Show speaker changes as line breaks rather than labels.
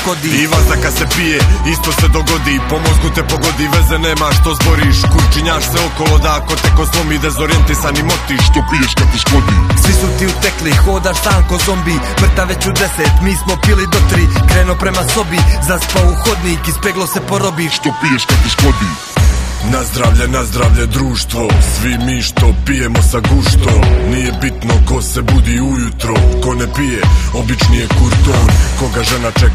škodi.
I vazda kad se pije, isto se dogodi. Po mozgu te pogodi, veze nema što zboriš. Kurčinjaš se okolo da ako te ko slomi, dezorientisan i motiš. Što piješ kad te škodi.
Svi su ti utekli, hodaš sam ko zombi. Mrtav već u 10, mi smo pili do 3. Krenuo prema sobi, zaspao u hodnik, ispeglo se porobi.
Što piješ kad te škodi. Na zdravlje društvo, svi mi što pijemo sa guštom. Nije bitno ko se budi ujutro, ko ne pije, obični je kurton. Koga žena čeka